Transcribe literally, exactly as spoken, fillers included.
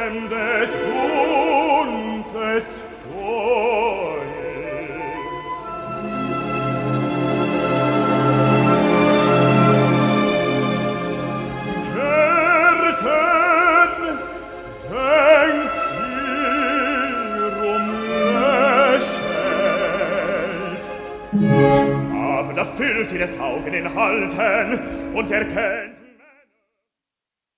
fremdes buntes Feuer. Kerten, denkt sie, rumlächelt, aber da füllt ihr das Augen in Halten und erkennt